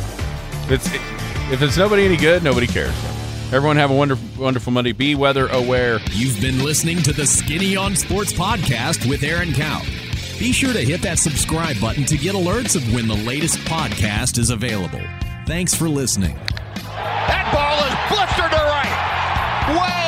If it's nobody any good, nobody cares. Everyone have a wonderful, wonderful Monday. Be weather aware. You've been listening to the Skinny on Sports podcast with Aaron Cow. Be sure to hit that subscribe button to get alerts of when the latest podcast is available. Thanks for listening. That ball is blistered to right. Way